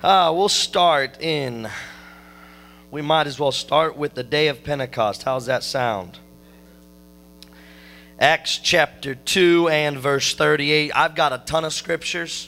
We'll start in, we might as well start with the day of Pentecost. How's that sound? Acts chapter 2 and verse 38. I've got a ton of scriptures.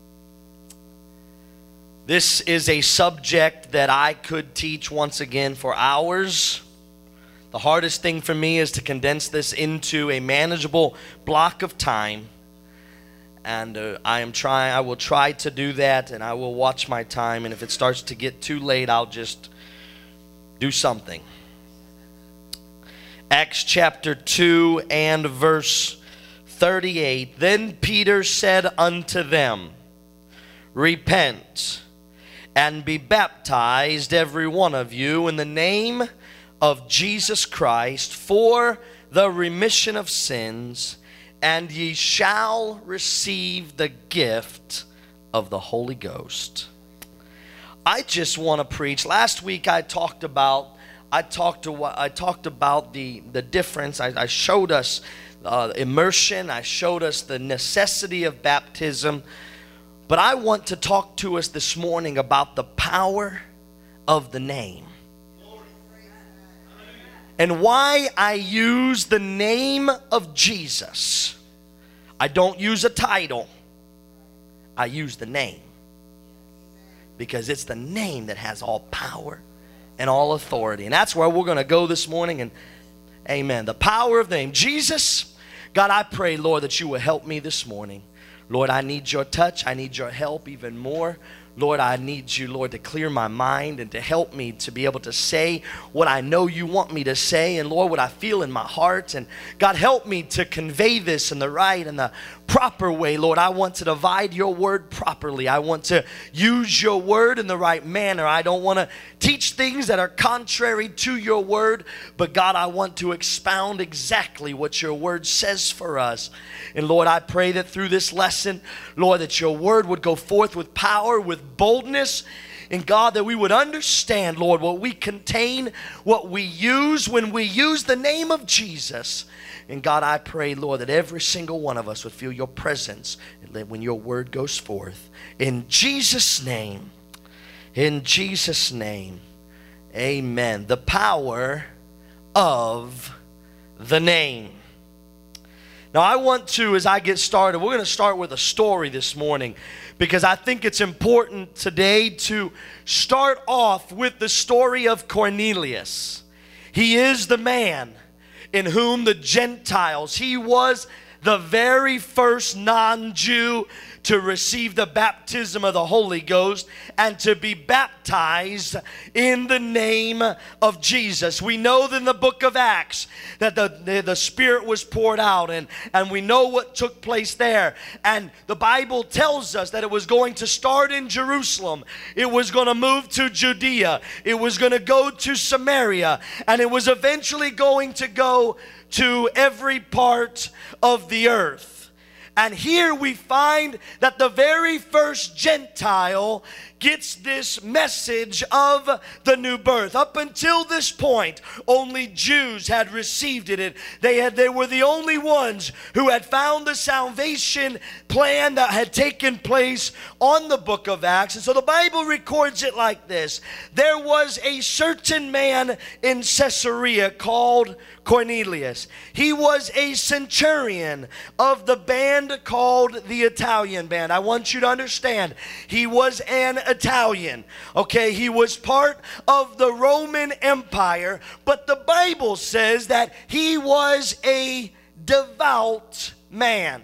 This is a subject that I could teach once again for hours. The hardest thing for me is to condense this into a manageable block of time. And I will try to do that, and I will watch my time. And if it starts to get too late, I'll just do something. Acts chapter 2 and verse 38. Then Peter said unto them, Repent and be baptized every one of you in the name of Jesus Christ for the remission of sins, and ye shall receive the gift of the Holy Ghost. I just want to preach. Last week I talked about the difference. I showed us immersion. I showed us the necessity of baptism. But I want to talk to us this morning about the power of the name. And why I use the name of Jesus. I don't use a title. I use the name. Because it's the name that has all power and all authority. And that's where we're going to go this morning. And amen. The power of the name. Jesus, God, I pray, Lord, that you will help me this morning. Lord, I need your touch. I need your help even more. Lord, I need you, Lord, to clear my mind and to help me to be able to say what I know you want me to say. And Lord, what I feel in my heart. And God, help me to convey this in the right and the proper way. Lord, I want to divide your word properly. I want to use your word in the right manner. I don't want to teach things that are contrary to your word. But God, I want to expound exactly what your word says for us. And Lord, I pray that through this lesson, Lord, that your word would go forth with power, with boldness, and God, that we would understand, Lord, what we contain, what we use when we use the name of Jesus. And God, I pray, Lord, that every single one of us would feel your presence when your word goes forth. In Jesus' name, amen. The power of the name. Now I want to, as I get started, we're going to start with a story this morning, because I think it's important today to start off with the story of Cornelius. He is the man in whom the Gentiles, he was the very first non-Jew to receive the baptism of the Holy Ghost and to be baptized in the name of Jesus. We know in the book of Acts that the Spirit was poured out, and we know what took place there. And the Bible tells us that it was going to start in Jerusalem. It was going to move to Judea. It was going to go to Samaria. And it was eventually going to go to every part of the earth. And here we find that the very first Gentile gets this message of the new birth. Up until this point, only Jews had received it. They were the only ones who had found the salvation plan that had taken place on the book of Acts. And so the Bible records it like this. There was a certain man in Caesarea called Cornelius. He was a centurion of the band called the Italian band. I want you to understand, he was an Italian. Okay, he was part of the Roman Empire, but the Bible says that he was a devout man.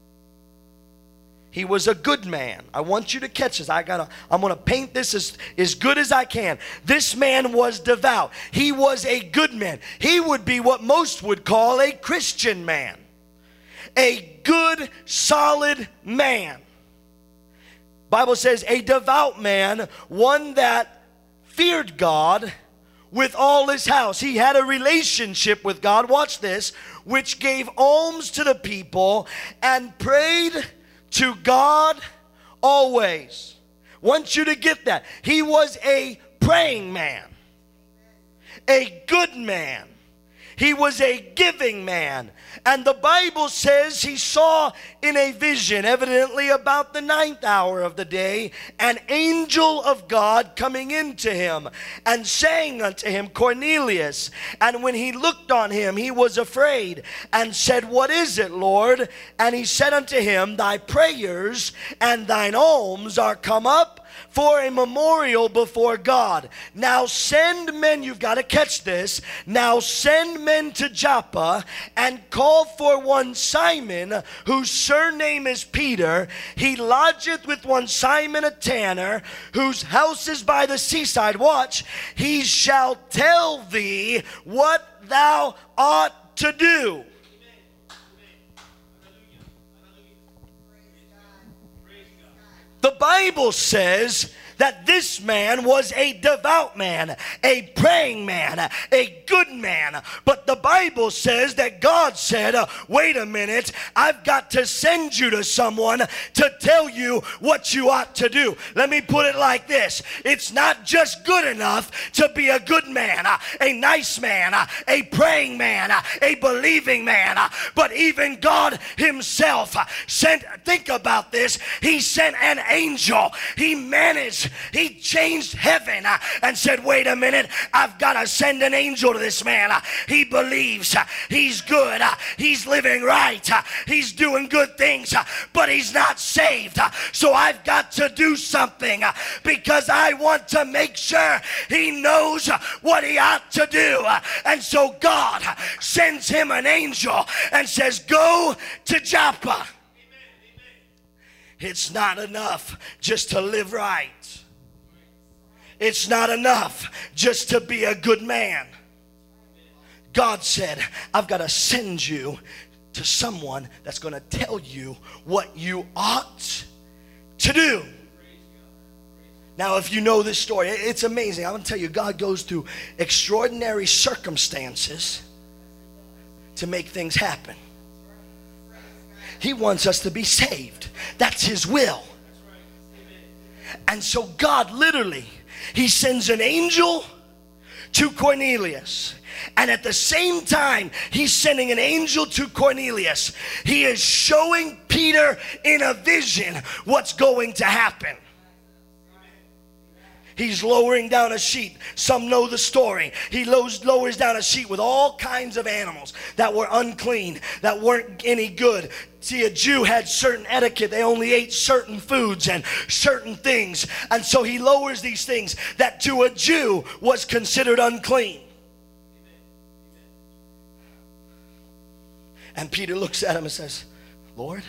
He was a good man. I want you to catch this. I'm going to paint this as good as I can. This man was devout. He was a good man. He would be what most would call a Christian man. A good, solid man. Bible says a devout man, one that feared God with all his house. He had a relationship with God, watch this, which gave alms to the people and prayed to God always. Want you to get that. He was a praying man, a good man. He was a giving man. And the Bible says he saw in a vision, evidently about the 9th hour of the day, an angel of God coming into him and saying unto him, Cornelius. And when he looked on him, he was afraid and said, What is it, Lord? And he said unto him, Thy prayers and thine alms are come up for a memorial before God. Now send men, you've got to catch this. Now send men to Joppa and call for one Simon, whose surname is Peter. He lodgeth with one Simon a tanner, whose house is by the seaside. Watch. He shall tell thee what thou ought to do. The Bible says that this man was a devout man, a praying man, a good man. But the Bible says that God said, wait a minute, I've got to send you to someone to tell you what you ought to do. Let me put it like this. It's not just good enough to be a good man, a nice man, a praying man, a believing man, but even God himself sent, think about this, he sent an angel. He changed heaven and said, wait a minute, I've got to send an angel to this man. He believes, he's good, he's living right, he's doing good things, but he's not saved. So I've got to do something because I want to make sure he knows what he ought to do. And so God sends him an angel and says, go to Joppa. It's not enough just to live right. It's not enough just to be a good man. God said, I've got to send you to someone that's going to tell you what you ought to do. Now, if you know this story, it's amazing. I'm going to tell you, God goes through extraordinary circumstances to make things happen. He wants us to be saved. That's his will. And so God literally, he sends an angel to Cornelius. And at the same time he's sending an angel to Cornelius, he is showing Peter in a vision what's going to happen. He's lowering down a sheet. Some know the story. He lowers down a sheet with all kinds of animals that were unclean, that weren't any good. See, a Jew had certain etiquette. They only ate certain foods and certain things. And so he lowers these things that to a Jew was considered unclean. And Peter looks at him and says, Lord,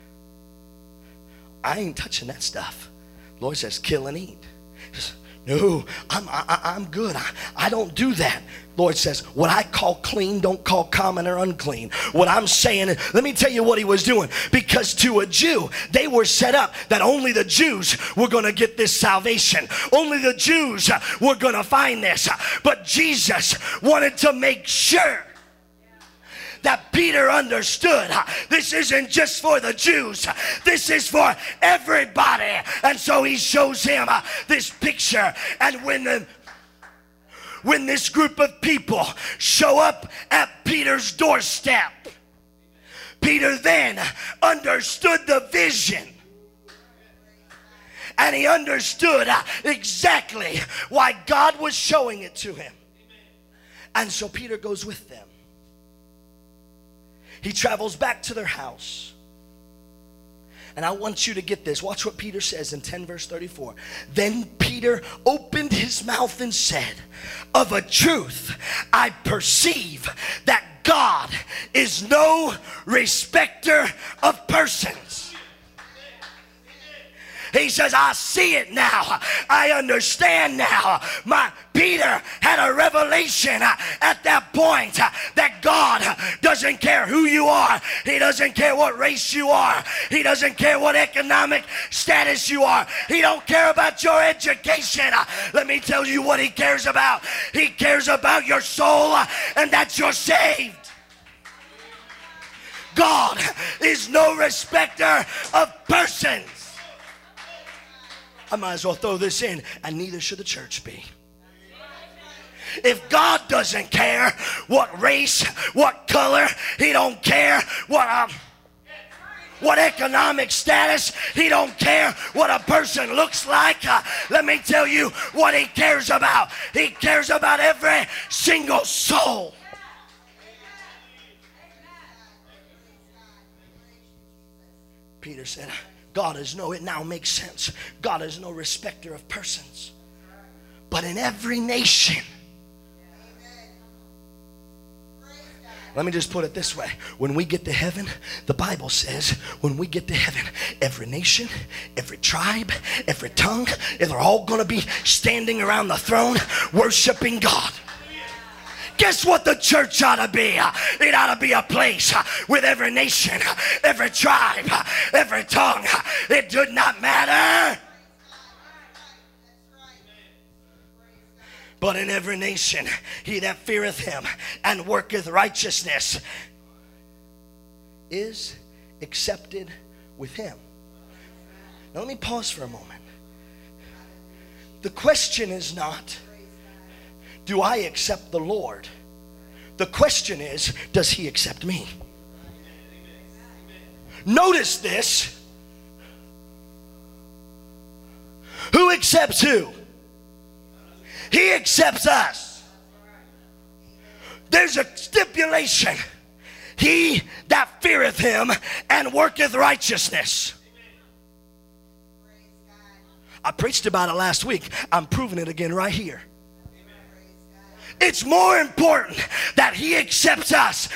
I ain't touching that stuff. Lord says, kill and eat. No, I'm good. I don't do that. Lord says, what I call clean, don't call common or unclean. What I'm saying, let me tell you what he was doing. Because to a Jew, they were set up that only the Jews were going to get this salvation. Only the Jews were going to find this. But Jesus wanted to make sure that Peter understood this isn't just for the Jews, this is for everybody. And so he shows him this picture. And when this group of people show up at Peter's doorstep, Peter then understood the vision. And he understood exactly why God was showing it to him. And so Peter goes with them. He travels back to their house. And I want you to get this. Watch what Peter says in 10 verse 34. Then Peter opened his mouth and said, of a truth, I perceive that God is no respecter of persons. He says, I see it now. I understand now. Peter had a revelation at that point that God doesn't care who you are. He doesn't care what race you are. He doesn't care what economic status you are. He don't care about your education. Let me tell you what he cares about. He cares about your soul, and that you're saved. God is no respecter of persons. I might as well throw this in, and neither should the church be. If God doesn't care what race, what color, he don't care what economic status, he don't care what a person looks like. Let me tell you what he cares about. He cares about every single soul. Peter said, God is no, it now makes sense. God is no respecter of persons, but in every nation. Let me just put it this way. When we get to heaven, the Bible says, when we get to heaven, every nation, every tribe, every tongue, they're all going to be standing around the throne worshiping God. Guess what the church ought to be? It ought to be a place with every nation, every tribe, every tongue. It did not matter. But in every nation, he that feareth him and worketh righteousness is accepted with him. Now let me pause for a moment. The question is not, do I accept the Lord? The question is, does he accept me? Notice this. Who accepts who? He accepts us. There's a stipulation. He that feareth him and worketh righteousness. I preached about it last week. I'm proving it again right here. It's more important that he accepts us.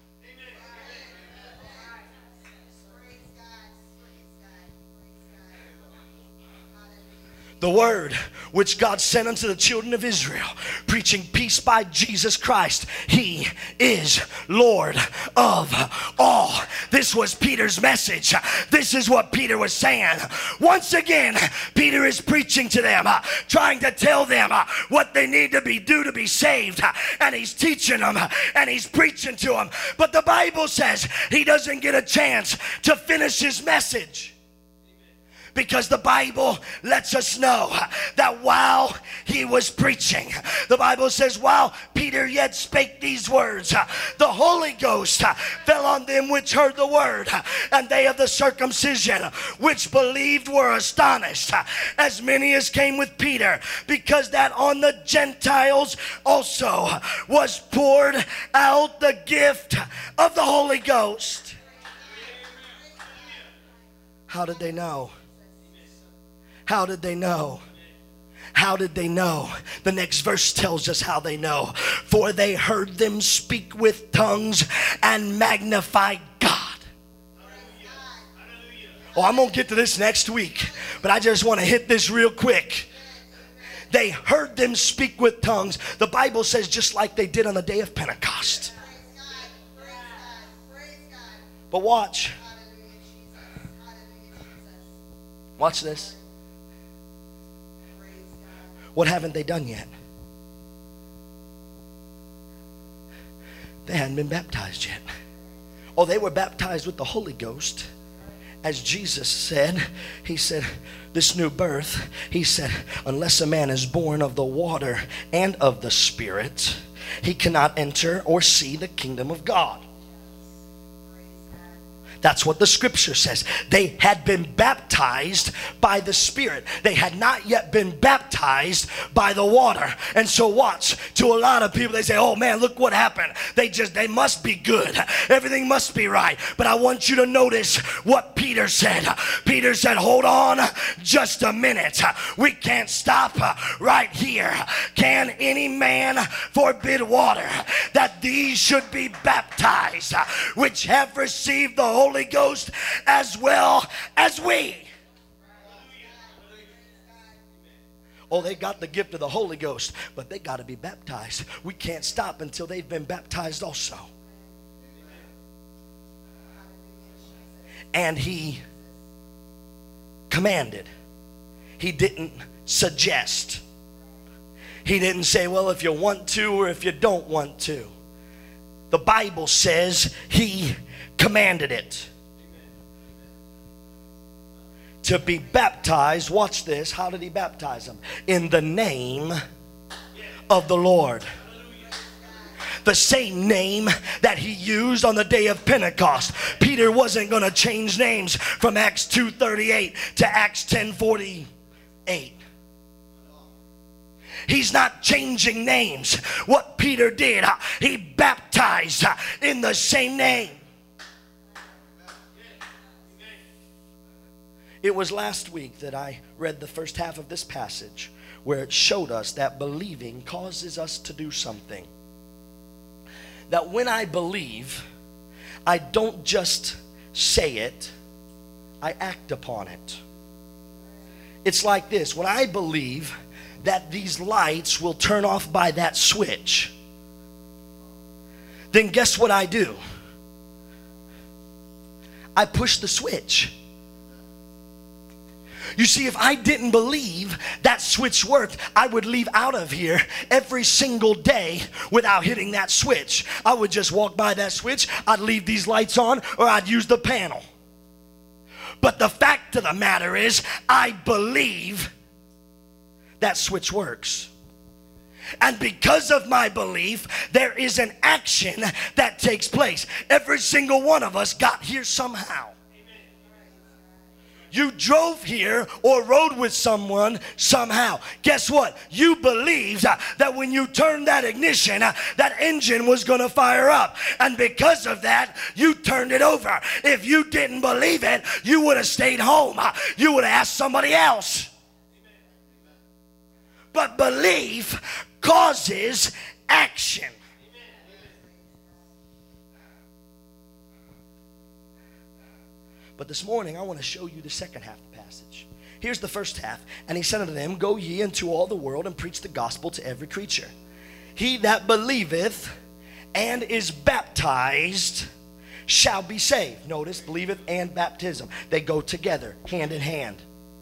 The word which God sent unto the children of Israel, preaching peace by Jesus Christ. He is Lord of all. This was Peter's message. This is what Peter was saying. Once again, Peter is preaching to them, trying to tell them what they need to do to be saved. And he's teaching them and he's preaching to them. But the Bible says he doesn't get a chance to finish his message. Because the Bible lets us know that while he was preaching, the Bible says, while Peter yet spake these words, the Holy Ghost fell on them which heard the word, and they of the circumcision which believed were astonished, as many as came with Peter, because that on the Gentiles also was poured out the gift of the Holy Ghost. How did they know? How did they know? How did they know? The next verse tells us how they know. For they heard them speak with tongues and magnify God. Oh, I'm going to get to this next week, but I just want to hit this real quick. They heard them speak with tongues. The Bible says just like they did on the day of Pentecost. But watch. Watch this. What haven't they done yet? They hadn't been baptized yet. Oh, they were baptized with the Holy Ghost. As Jesus said, he said, this new birth, he said, unless a man is born of the water and of the Spirit, he cannot enter or see the kingdom of God. That's what the scripture says. They had been baptized by the Spirit. They had not yet been baptized by the water. And so watch, to a lot of people, they say, oh man, look what happened. They must be good. Everything must be right. But I want you to notice what Peter said. Peter said, hold on just a minute. We can't stop right here. Can any man forbid water that these should be baptized, which have received the Holy Ghost as well as we? Oh, they got the gift of the Holy Ghost, but they got to be baptized. We can't stop until they've been baptized also. And he commanded. He didn't suggest. He didn't say, well, if you want to or if you don't want to. The Bible says he commanded it. To be baptized, watch this, how did he baptize them? In the name of the Lord. The same name that he used on the day of Pentecost. Peter wasn't going to change names from Acts 2:38 to Acts 10:48. He's not changing names. What Peter did, he baptized in the same name. It was last week that I read the first half of this passage where it showed us that believing causes us to do something. That when I believe, I don't just say it, I act upon it. It's like this. When I believe that these lights will turn off by that switch, then guess what I do? I push the switch. You see, if I didn't believe that switch worked, I would leave out of here every single day without hitting that switch. I would just walk by that switch, I'd leave these lights on, or I'd use the panel. But the fact of the matter is, I believe that switch works. And because of my belief, there is an action that takes place. Every single one of us got here somehow. You drove here or rode with someone somehow. Guess what? You believed that when you turned that ignition, that engine was going to fire up. And because of that, you turned it over. If you didn't believe it, you would have stayed home. You would have asked somebody else. But belief causes action. But this morning, I want to show you the second half of the passage. Here's the first half. And he said unto them, Go ye into all the world and preach the gospel to every creature. He that believeth and is baptized shall be saved. Notice, believeth and baptism. They go together, hand in hand.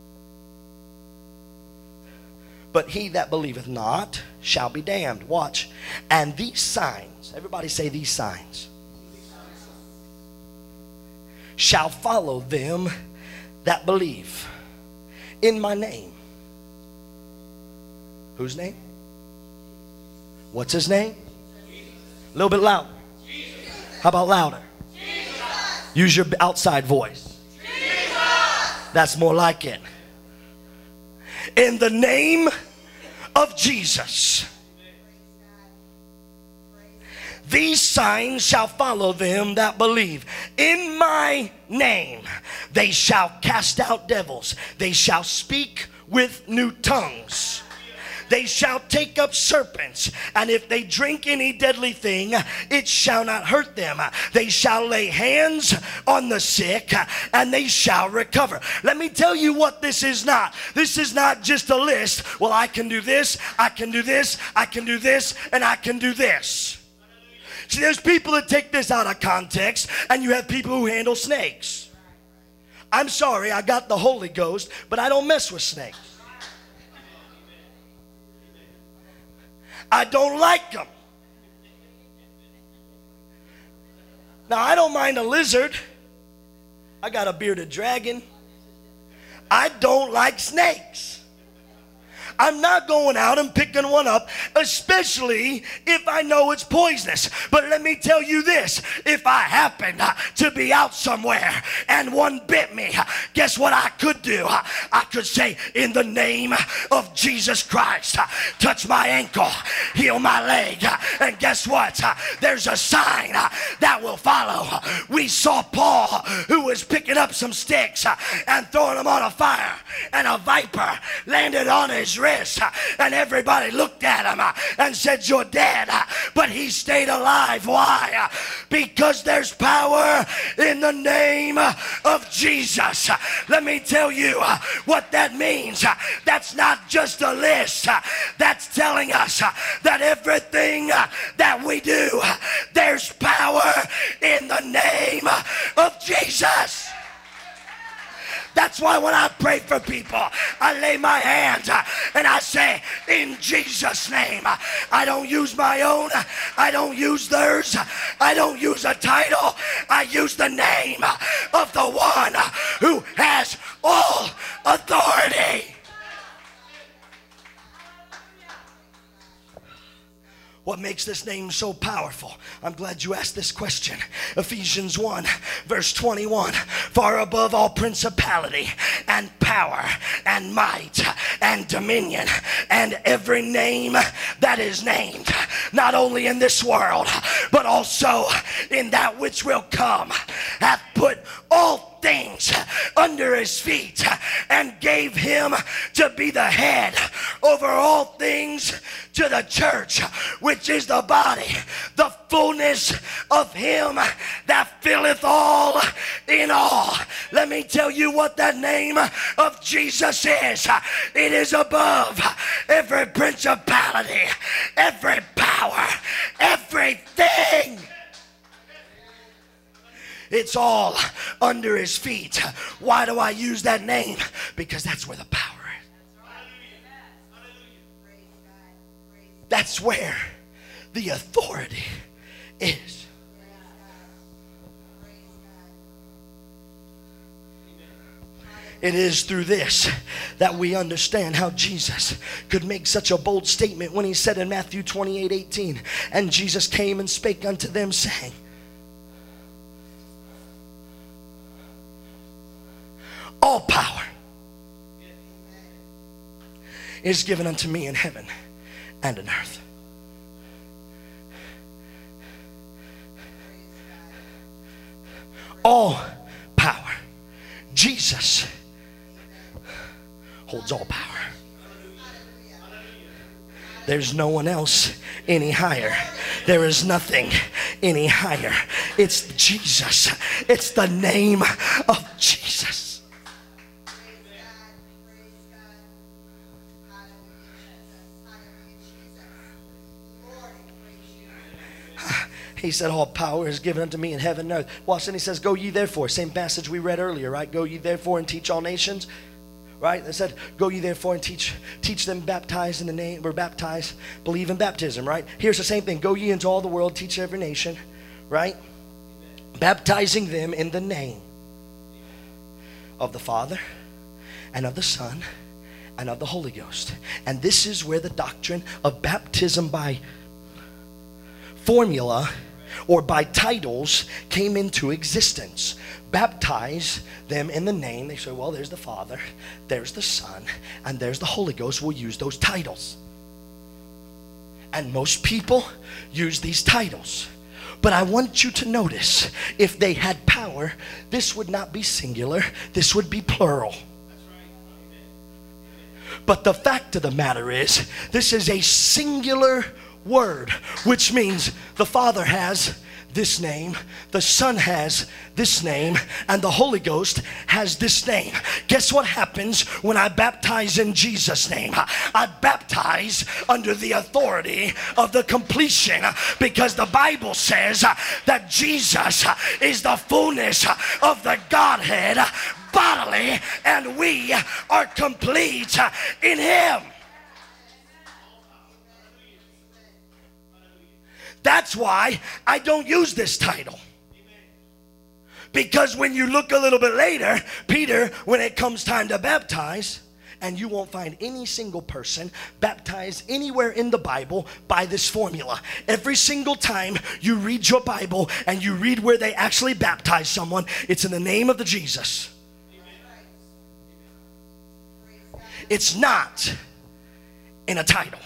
But he that believeth not shall be damned. Watch. And these signs, everybody say these signs, shall follow them that believe in my name. Whose name? What's his name? A little bit louder. How about louder? Use your outside voice. That's more like it. In the name of Jesus. These signs shall follow them that believe. In my name they shall cast out devils. They shall speak with new tongues. They shall take up serpents, and if they drink any deadly thing, it shall not hurt them. They shall lay hands on the sick, and they shall recover. Let me tell you what this is not. This is not just a list. Well, I can do this, I can do this, I can do this, and I can do this. See, there's people that take this out of context, and you have people who handle snakes. I'm sorry, I got the Holy Ghost, but I don't mess with snakes. I don't like them. Now, I don't mind a lizard. I got a bearded dragon. I don't like snakes. I'm not going out and picking one up, especially if I know it's poisonous. But let me tell you this, if I happen to be out somewhere and one bit me, guess what I could do? I could say, in the name of Jesus Christ, touch my ankle, heal my leg, and guess what? There's a sign that will follow. We saw Paul, who was picking up some sticks and throwing them on a fire, and a viper landed on his wrist. And everybody looked at him and said, you're dead. But he stayed alive. Why? Because there's power in the name of Jesus. Let me tell you what that means. That's not just a list. That's telling us that everything that we do, there's power in the name of Jesus. That's why when I pray for people, I lay my hands and I say, in Jesus' name. I don't use my own. I don't use theirs. I don't use a title. I use the name of the one who has all authority. What makes this name so powerful? I'm glad you asked this question. Ephesians 1 verse 21. Far above all principality and power and might and dominion and every name that is named, not only in this world but also in that which will come, hath put all things under his feet and gave him to be the head over all things to the church, which is the body, the fullness of him that filleth all in all. Let me tell you what that name of Jesus is. It is above every principality, every power, everything. It's all under his feet. Why do I use that name? Because that's where the power is. That's where the authority is. It is through this that we understand how Jesus could make such a bold statement when he said in Matthew 28:18, and Jesus came and spake unto them, saying, all power is given unto me in heaven and in earth. All power. Jesus holds all power. There's no one else any higher. There is nothing any higher. It's Jesus. It's the name of Jesus. He said, all power is given unto me in heaven and earth. Watch, then he says, go ye therefore. Same passage we read earlier, right? Go ye therefore and teach all nations. Right? It said, go ye therefore and teach them, baptize in the name, or baptize, believe in baptism, right? Here's the same thing. Go ye into all the world, teach every nation, right? Baptizing them in the name of the Father and of the Son and of the Holy Ghost. And this is where the doctrine of baptism by formula or by titles came into existence. Baptize them in the name. They say, well, there's the Father, there's the Son, and there's the Holy Ghost. We'll use those titles. And most people use these titles. But I want you to notice, if they had power, this would not be singular, this would be plural. But the fact of the matter is, this is a singular word, which means the Father has this name, the Son has this name, and the Holy Ghost has this name. Guess what happens when I baptize in Jesus' name? I baptize under the authority of the completion, because the Bible says that Jesus is the fullness of the Godhead bodily, and we are complete in him. That's why I don't use this title. Because when you look a little bit later, Peter, when it comes time to baptize, and you won't find any single person baptized anywhere in the Bible by this formula. Every single time you read your Bible and you read where they actually baptize someone, it's in the name of the Jesus. It's not in a title.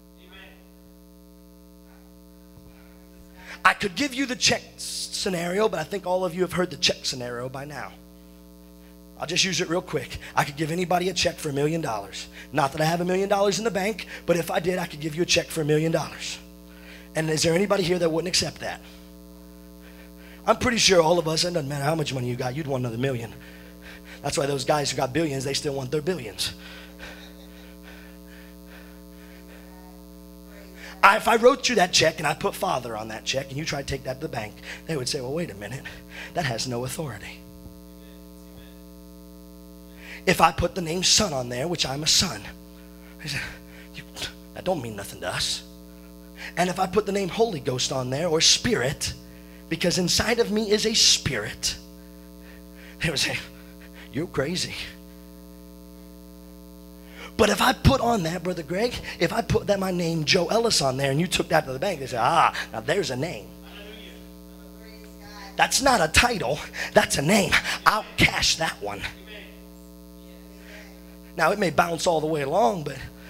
I could give you the check scenario, but I think all of you have heard the check scenario by now. I'll just use it real quick. I could give anybody a check for $1 million. Not that I have $1 million in the bank, but if I did, I could give you a check for $1 million. And is there anybody here that wouldn't accept that? I'm pretty sure all of us, it doesn't matter how much money you got, you'd want another million. That's why those guys who got billions, they still want their billions. If I wrote you that check and I put Father on that check and you try to take that to the bank, they would say, well, wait a minute, that has no authority. If I put the name Son on there, which I'm a son, they say, that don't mean nothing to us. And if I put the name Holy Ghost on there, or Spirit, because inside of me is a spirit, they would say, you're crazy. But if I put on that, Brother Greg, if I put that my name Joe Ellis on there and you took that to the bank, they say, now there's a name. That's not a title, that's a name. I'll cash that one. Now it may bounce all the way along,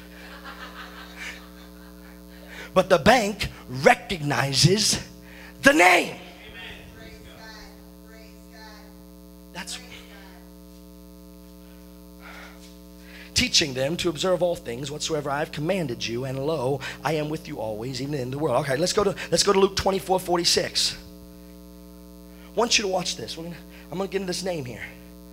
but the bank recognizes the name. That's teaching them to observe all things whatsoever I have commanded you, and lo, I am with you always, even in the world. Okay, let's go to Luke 24:46. I want you to watch this. I'm going to get into this name here.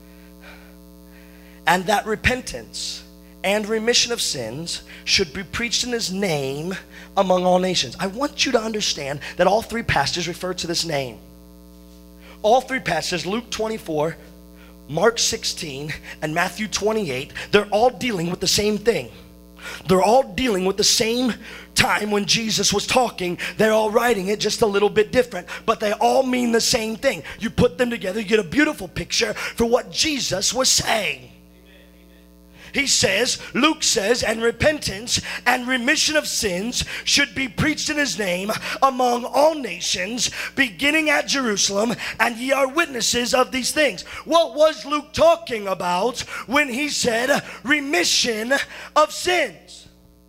And that repentance and remission of sins should be preached in his name among all nations. I want you to understand that all three passages refer to this name. All three passages, Luke 24, Mark 16, and Matthew 28, they're all dealing with the same thing. They're all dealing with the same time when Jesus was talking. They're all writing it just a little bit different, but they all mean the same thing. You put them together, you get a beautiful picture for what Jesus was saying. He says, Luke says, and repentance and remission of sins should be preached in his name among all nations, beginning at Jerusalem, and ye are witnesses of these things. What was Luke talking about when he said remission of sins?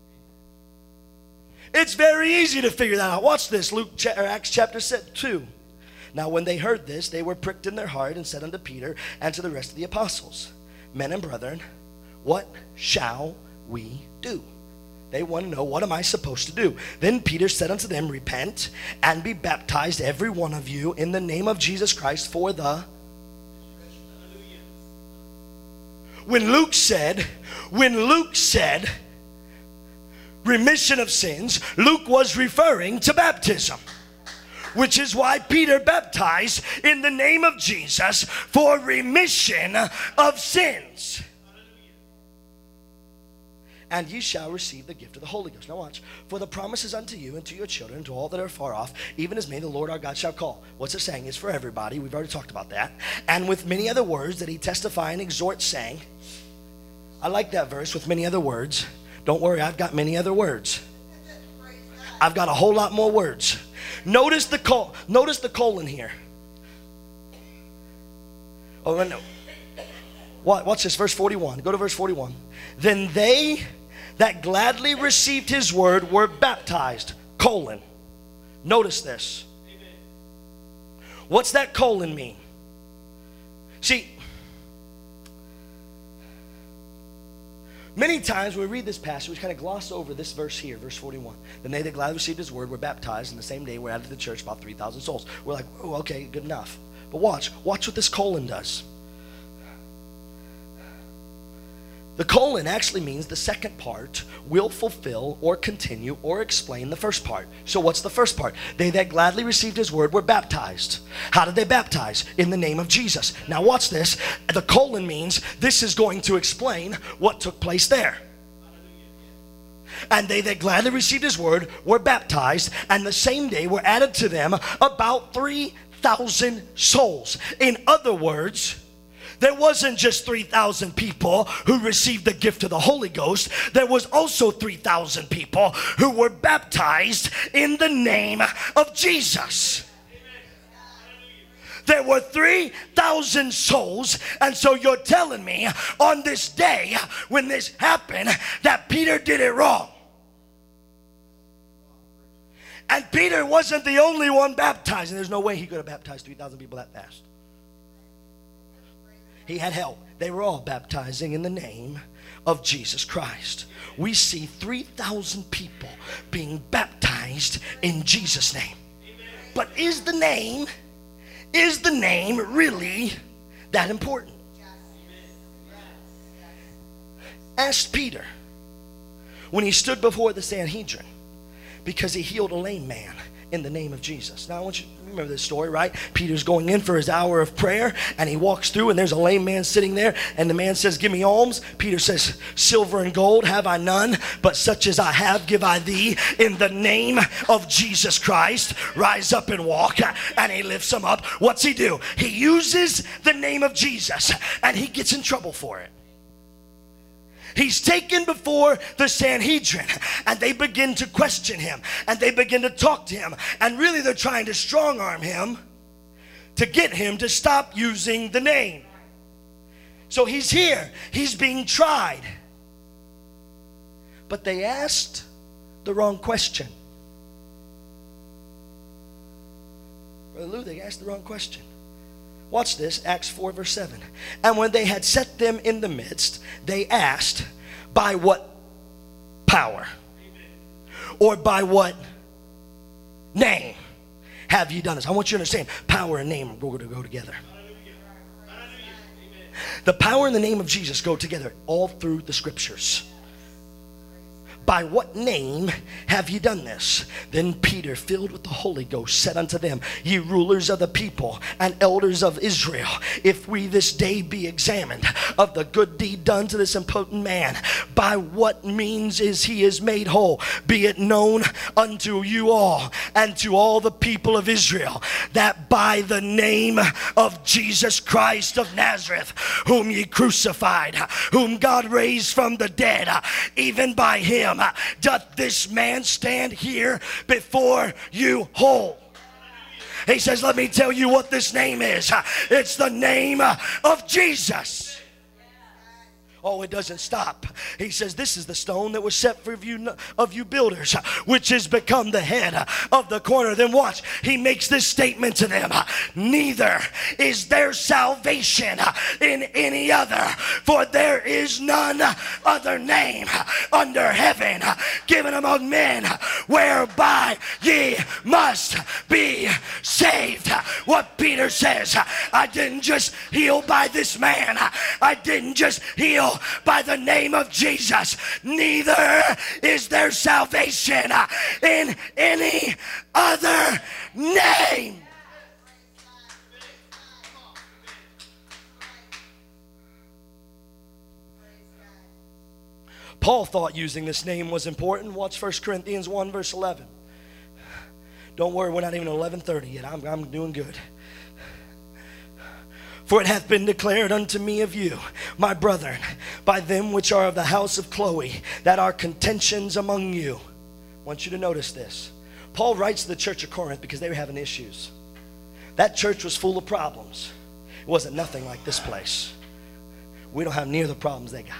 It's very easy to figure that out. Watch this, Acts chapter 2. Now when they heard this, they were pricked in their heart and said unto Peter and to the rest of the apostles, men and brethren, what shall we do? They want to know, what am I supposed to do? Then Peter said unto them, repent and be baptized every one of you in the name of Jesus Christ for the... When Luke said remission of sins, Luke was referring to baptism, which is why Peter baptized in the name of Jesus for remission of sins. And ye shall receive the gift of the Holy Ghost. Now watch. For the promise is unto you and to your children and to all that are far off, even as many the Lord our God shall call. What's it saying? It's for everybody. We've already talked about that. And with many other words that he testify and exhort, saying, I like that verse, with many other words. Don't worry, I've got many other words. I've got a whole lot more words. Notice the colon here. Oh, no. Watch this, verse 41. Go to verse 41. Then they that gladly received his word were baptized. Colon. Notice this. Amen. What's that colon mean? See, many times when we read this passage, we kind of gloss over this verse here, verse 41. Then they that gladly received his word were baptized, and the same day were added to the church about 3,000 souls. We're like, oh, okay, good enough. But watch what this colon does. The colon actually means the second part will fulfill or continue or explain the first part. So what's the first part? They that gladly received his word were baptized. How did they baptize? In the name of Jesus. Now watch this. The colon means this is going to explain what took place there. And they that gladly received his word were baptized, and the same day were added to them about 3,000 souls. In other words, there wasn't just 3,000 people who received the gift of the Holy Ghost. There was also 3,000 people who were baptized in the name of Jesus. There were 3,000 souls. And so you're telling me on this day when this happened that Peter did it wrong. And Peter wasn't the only one baptized. And there's no way he could have baptized 3,000 people that fast. He had help. They were all baptizing in the name of Jesus Christ. We see 3,000 people being baptized in Jesus' name. But is the name really that important? Ask Peter when he stood before the Sanhedrin, because he healed a lame man in the name of Jesus. Now I want you to remember this story, right? Peter's going in for his hour of prayer, and he walks through, and there's a lame man sitting there, and the man says, give me alms. Peter says, silver and gold have I none, but such as I have give I thee. In the name of Jesus Christ, rise up and walk. And he lifts him up. What's he do? He uses the name of Jesus, and he gets in trouble for it. He's taken before the Sanhedrin, and they begin to question him, and they begin to talk to him, and really they're trying to strong arm him to get him to stop using the name. So he's here, he's being tried. But they asked the wrong question. Brother Lou, they asked the wrong question. Watch this, Acts 4 verse 7. And when they had set them in the midst, they asked, by what power? Or by what name have you done this? I want you to understand, power and name are going to go together. The power and the name of Jesus go together all through the scriptures. By what name have ye done this? Then Peter, filled with the Holy Ghost, said unto them, ye rulers of the people and elders of Israel, if we this day be examined of the good deed done to this impotent man, by what means he is made whole, be it known unto you all and to all the people of Israel, that by the name of Jesus Christ of Nazareth, whom ye crucified, whom God raised from the dead, even by him doth this man stand here before you whole. He says, let me tell you what this name is. It's the name of Jesus. Oh, it doesn't stop. He says, this is the stone that was set for you of you builders, which has become the head of the corner. Then watch, he makes this statement to them. Neither is there salvation in any other, for there is none other name under heaven given among men whereby ye must be saved. What Peter says, I didn't just heal by this man. I didn't just heal by the name of Jesus. Neither is there salvation in any other name. Paul thought using this name was important. Watch 1 Corinthians 1 verse 11. Don't worry, we're not even at 11:30 yet. I'm doing good. For it hath been declared unto me of you, my brethren, by them which are of the house of Chloe, that are contentions among you. I want you to notice this. Paul writes to the church of Corinth because they were having issues. That church was full of problems. It wasn't nothing like this place. We don't have near the problems they got.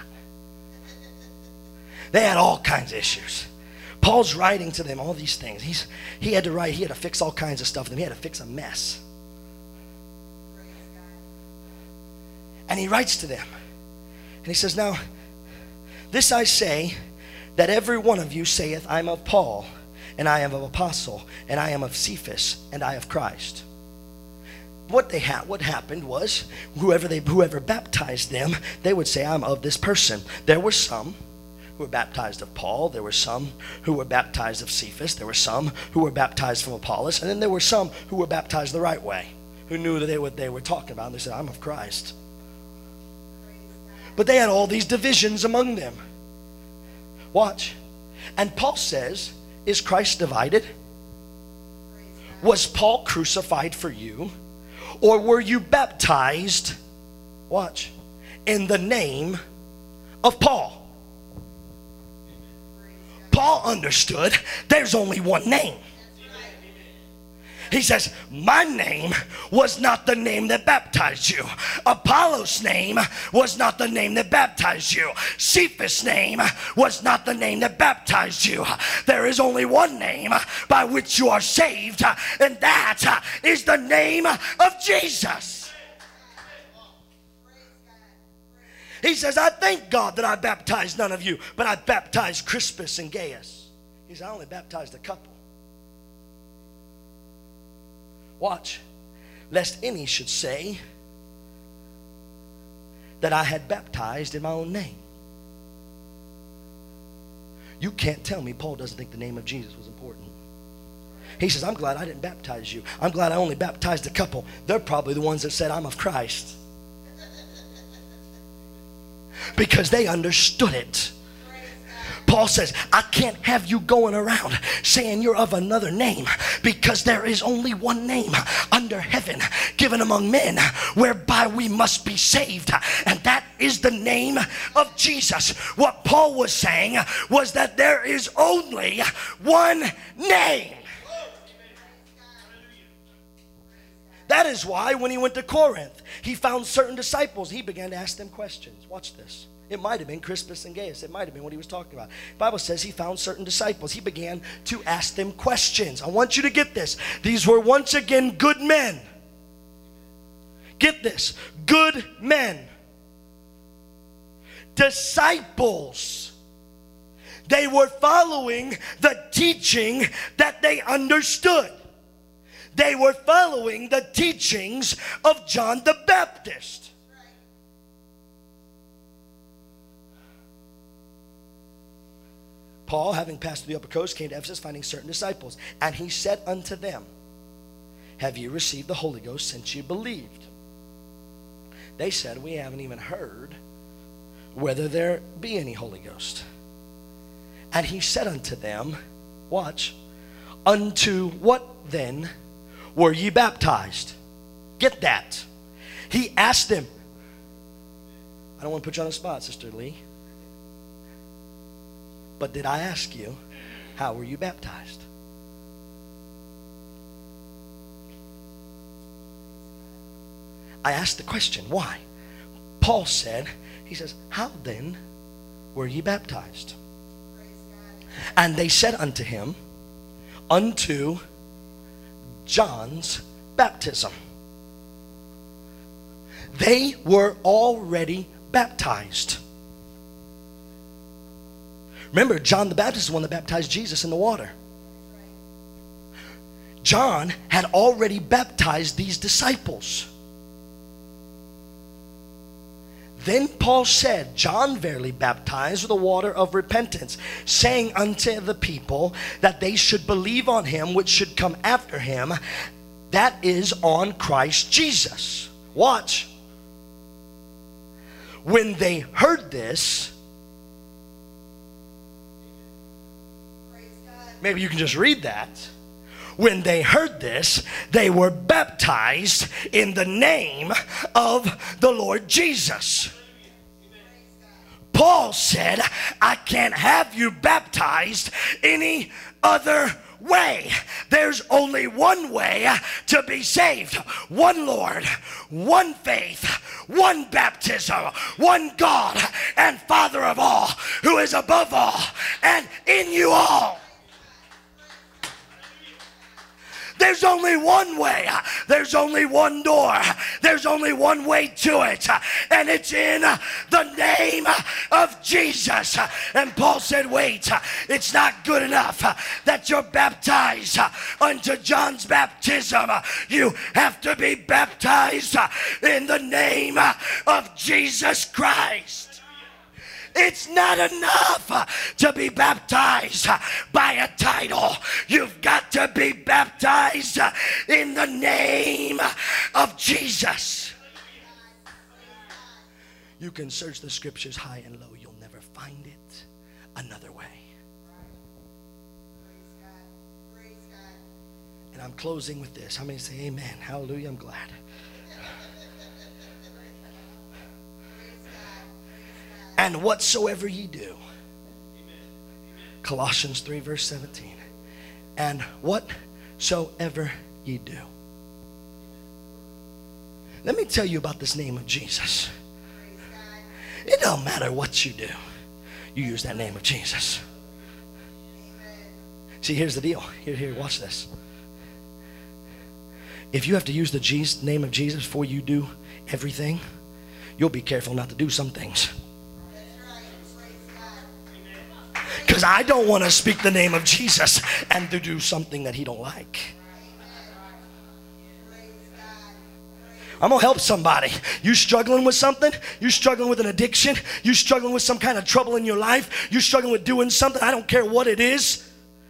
They had all kinds of issues. Paul's writing to them all these things. He had to fix all kinds of stuff for them. He had to fix a mess. And he writes to them. And he says, now, this I say, that every one of you saith, I am of Paul, and I am of Apostle, and I am of Cephas, and I of Christ. What happened was, whoever baptized them, they would say, I'm of this person. There were some who were baptized of Paul. There were some who were baptized of Cephas. There were some who were baptized from Apollos. And then there were some who were baptized the right way, who knew that what they were talking about. And they said, I'm of Christ. But they had all these divisions among them. Watch. And Paul says, is Christ divided? Was Paul crucified for you? Or were you baptized, watch, in the name of Paul? Paul understood there's only one name. He says, my name was not the name that baptized you. Apollos' name was not the name that baptized you. Cephas' name was not the name that baptized you. There is only one name by which you are saved, and that is the name of Jesus. He says, I thank God that I baptized none of you, but I baptized Crispus and Gaius. He said, I only baptized a couple. Watch, lest any should say that I had baptized in my own name. You can't tell me Paul doesn't think the name of Jesus was important. He says, I'm glad I didn't baptize you. I'm glad I only baptized a couple. They're probably the ones that said, I'm of Christ. Because they understood it. Paul says, I can't have you going around saying you're of another name, because there is only one name under heaven given among men whereby we must be saved, and that is the name of Jesus. What Paul was saying was that there is only one name. That is why when he went to Corinth, he found certain disciples. He began to ask them questions. Watch this. It might have been Crispus and Gaius. It might have been what he was talking about. The Bible says he found certain disciples. He began to ask them questions. I want you to get this. These were once again good men. Get this. Good men. Disciples. They were following the teaching that they understood. They were following the teachings of John the Baptist. Paul, having passed through the upper coast, came to Ephesus, finding certain disciples. And he said unto them, have you received the Holy Ghost since you believed? They said, we haven't even heard whether there be any Holy Ghost. And he said unto them, watch, unto what then were ye baptized? Get that. He asked them. I don't want to put you on the spot, Sister Lee. But did I ask you, how were you baptized? I asked the question, why? Paul said, he says, how then were ye baptized? And they said unto him, unto John's baptism. They were already baptized. Remember, John the Baptist is the one that baptized Jesus in the water. John had already baptized these disciples. Then Paul said, John verily baptized with the water of repentance, saying unto the people that they should believe on him which should come after him, that is on Christ Jesus. Watch. When they heard this, maybe you can just read that. When they heard this, they were baptized in the name of the Lord Jesus. Paul said, I can't have you baptized any other way. There's only one way to be saved. One Lord, one faith, one baptism, one God and Father of all, who is above all and in you all. There's only one way. There's only one door. There's only one way to it. And it's in the name of Jesus. And Paul said, wait, it's not good enough that you're baptized unto John's baptism. You have to be baptized in the name of Jesus Christ. It's not enough to be baptized by a title. You've got to be baptized in the name of Jesus. You can search the scriptures high and low. You'll never find it another way. And I'm closing with this. How many say amen? Hallelujah. I'm glad. And whatsoever ye do. Colossians 3 verse 17. And whatsoever ye do. Let me tell you about this name of Jesus. It don't matter what you do. You use that name of Jesus. See, here's the deal. Here, watch this. If you have to use the name of Jesus before you do everything, you'll be careful not to do some things. Because I don't want to speak the name of Jesus and to do something that he don't like. I'm going to help somebody. You struggling with something? You struggling with an addiction? You struggling with some kind of trouble in your life? You struggling with doing something? I don't care what it is.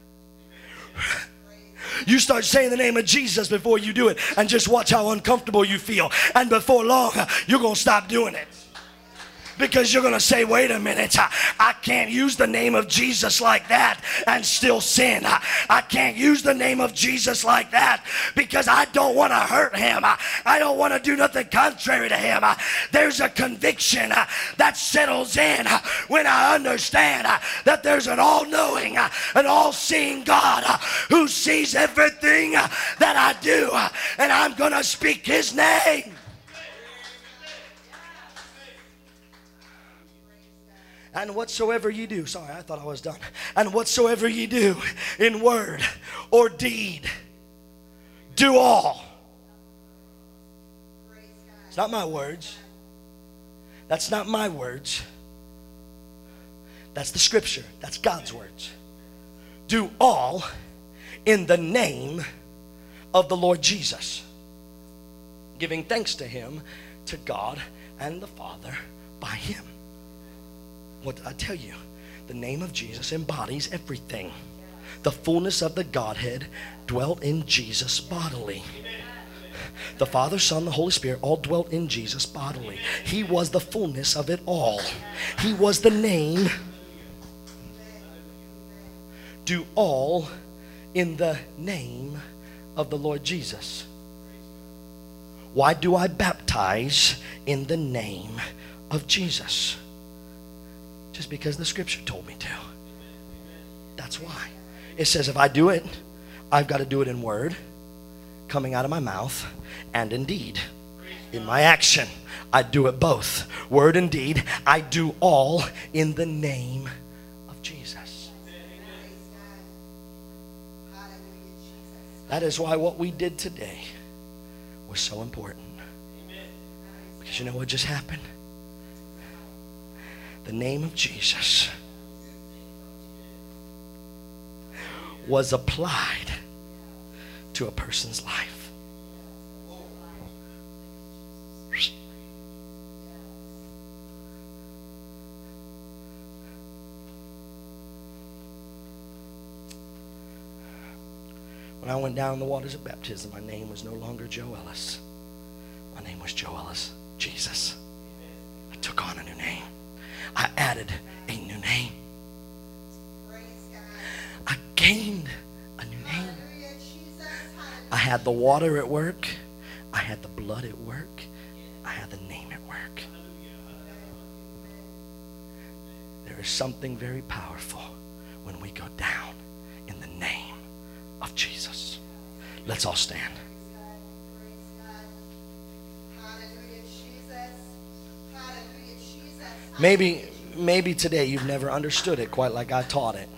You start saying the name of Jesus before you do it and just watch how uncomfortable you feel. And before long, you're going to stop doing it. Because you're going to say, wait a minute, I can't use the name of Jesus like that and still sin. I can't use the name of Jesus like that because I don't want to hurt him. I don't want to do nothing contrary to him. There's a conviction that settles in when I understand that there's an all-knowing, an all-seeing God who sees everything that I do, and I'm going to speak his name. And whatsoever ye do, sorry, I thought I was done. And whatsoever ye do in word or deed, do all. It's not my words. That's not my words. That's the scripture. That's God's words. Do all in the name of the Lord Jesus, giving thanks to him, to God and the Father by him. What did I tell you? The name of Jesus embodies everything. The fullness of the Godhead dwelt in Jesus bodily. The Father, Son, the Holy Spirit all dwelt in Jesus bodily. He was the fullness of it all. He was the name. Do all in the name of the Lord Jesus. Why do I baptize in the name of Jesus? Just because the scripture told me to. That's why. It says if I do it, I've got to do it in word, coming out of my mouth, and in deed. In my action, I do it both. Word and deed, I do all in the name of Jesus. That is why what we did today was so important. Because you know what just happened? The name of Jesus was applied to a person's life. When I went down in the waters of baptism, my name was no longer Joe Ellis. My name was Joe Ellis, Jesus. I took on a new name. I added a new name. I gained a new name. I had the water at work. I had the blood at work. I had the name at work. There is something very powerful when we go down in the name of Jesus. Let's all stand. Maybe today you've never understood it quite like I taught it.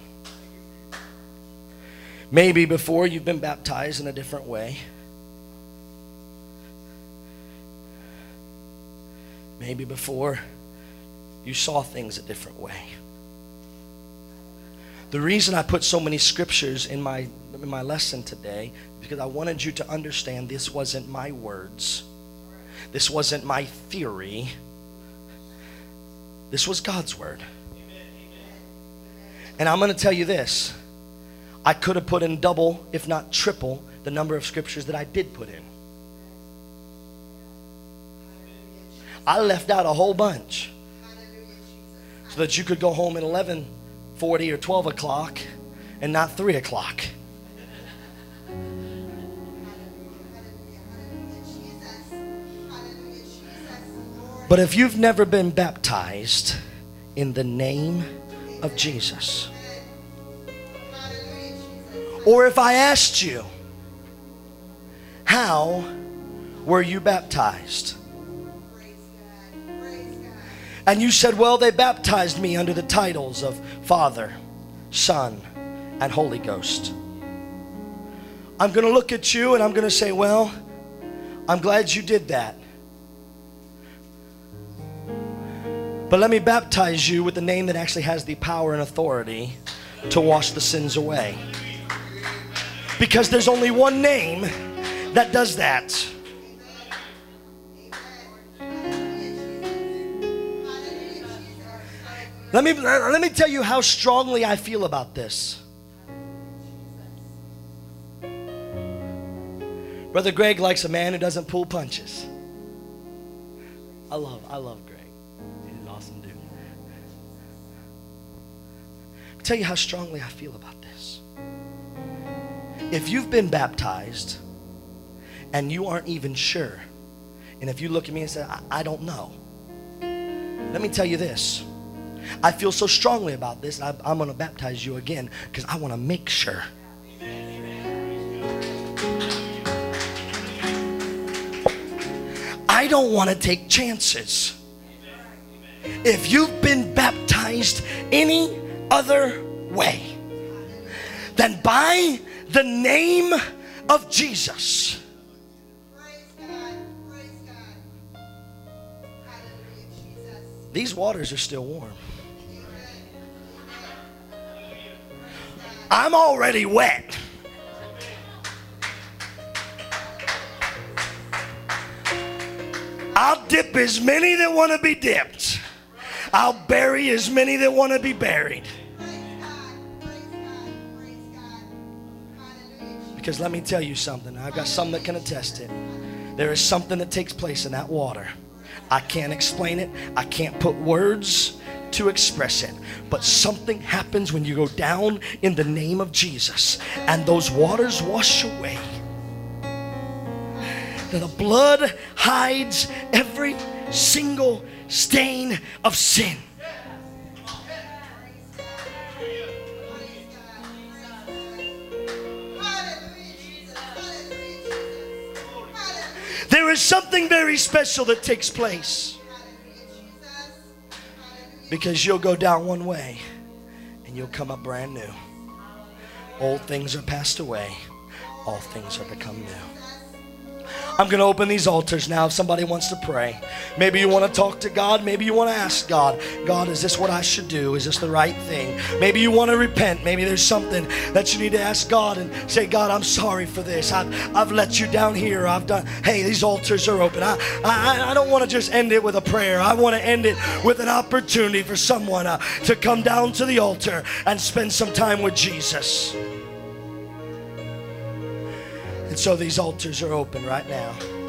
Maybe before you've been baptized in a different way. Maybe before you saw things a different way. The reason I put so many scriptures in my lesson today is because I wanted you to understand this wasn't my words. This wasn't my theory. This was God's word. And I'm going to tell you this. I could have put in double, if not triple, the number of scriptures that I did put in. I left out a whole bunch so that you could go home at 11:40 or 12 o'clock and not 3 o'clock. But if you've never been baptized in the name of Jesus, or if I asked you, how were you baptized? And you said, well, they baptized me under the titles of Father, Son, and Holy Ghost. I'm going to look at you and I'm going to say, well, I'm glad you did that. But let me baptize you with the name that actually has the power and authority to wash the sins away. Because there's only one name that does that. Let me tell you how strongly I feel about this. Brother Greg likes a man who doesn't pull punches. I love Greg. He's an awesome tell you how strongly I feel about this. If you've been baptized and you aren't even sure, and if you look at me and say, I don't know, let me tell you this. I feel so strongly about this, I'm going to baptize you again because I want to make sure. I don't want to take chances. If you've been baptized any other way than by the name of Jesus, these waters are still warm. I'm already wet. I'll dip as many that want to be dipped. I'll bury as many that want to be buried. Because let me tell you something. I've got some that can attest it. There is something that takes place in that water. I can't explain it. I can't put words to express it. But something happens when you go down in the name of Jesus and those waters wash away. And the blood hides every single stain of sin. There is something very special that takes place. Because you'll go down one way and you'll come up brand new. Old things are passed away. All things are become new. I'm going to open these altars now if somebody wants to pray. Maybe you want to talk to God. Maybe you want to ask God, God, is this what I should do? Is this the right thing? Maybe you want to repent. Maybe there's something that you need to ask God and say, God, I'm sorry for this. I've let you down here. I've done. Hey, these altars are open. I don't want to just end it with a prayer. I want to end it with an opportunity for someone to come down to the altar and spend some time with Jesus. And so these altars are open right now.